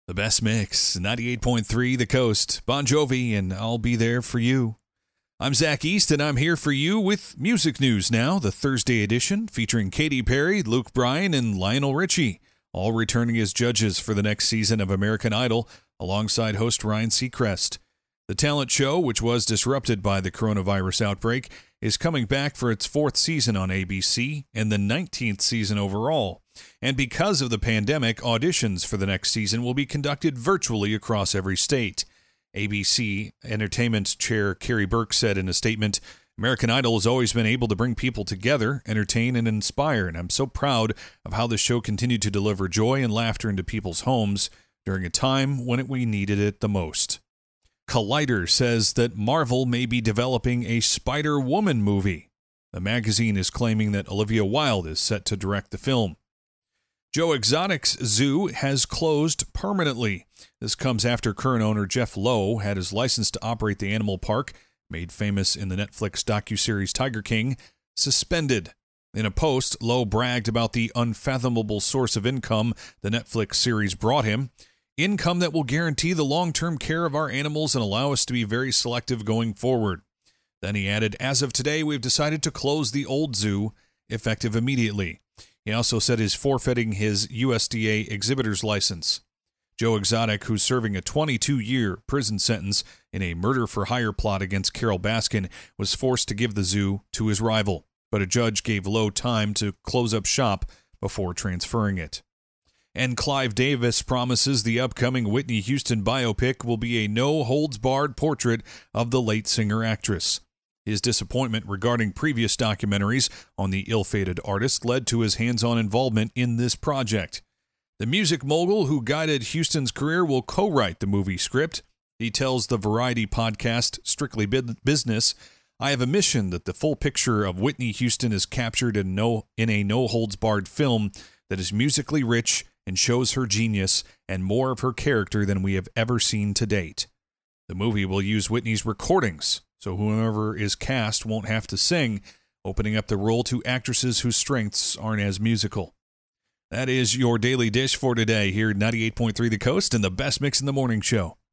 The best mix, 98.3 The Coast, Bon Jovi, and I'll be there for you. I'm Zach East, and I'm here for you with music news now, the Thursday edition, featuring Katy Perry, Luke Bryan, and Lionel Richie, all returning as judges for the next season of American Idol, alongside host Ryan Seacrest. The talent show, which was disrupted by the coronavirus outbreak, is coming back for its fourth season on ABC and the 19th season overall. And because of the pandemic, auditions for the next season will be conducted virtually across every state. ABC Entertainment Chair Carrie Burke said in a statement, "American Idol has always been able to bring people together, entertain, and inspire, and I'm so proud of how the show continued to deliver joy and laughter into people's homes during a time when we needed it the most." Collider says that Marvel may be developing a Spider-Woman movie. The magazine is claiming that Olivia Wilde is set to direct the film. Joe Exotic's zoo has closed permanently. This comes after current owner Jeff Lowe had his license to operate the animal park, made famous in the Netflix docuseries Tiger King, suspended. In a post, Lowe bragged about the unfathomable source of income the Netflix series brought him. Income that will guarantee the long-term care of our animals and allow us to be very selective going forward. Then he added, "As of today, we've decided to close the old zoo, effective immediately." He also said he's forfeiting his USDA exhibitor's license. Joe Exotic, who's serving a 22-year prison sentence in a murder-for-hire plot against Carol Baskin, was forced to give the zoo to his rival, but a judge gave Lowe time to close up shop before transferring it. And Clive Davis promises the upcoming Whitney Houston biopic will be a no-holds-barred portrait of the late singer-actress. His disappointment regarding previous documentaries on the ill-fated artist led to his hands-on involvement in this project. The music mogul who guided Houston's career will co-write the movie script. He tells the variety podcast Strictly Business, "I have a mission that the full picture of Whitney Houston is captured in a no-holds-barred film that is musically rich and shows her genius and more of her character than we have ever seen to date. The movie will use Whitney's recordings, so whoever is cast won't have to sing, opening up the role to actresses whose strengths aren't as musical." That is your Daily Dish for today here at 98.3 The Coast and the best mix in the morning show.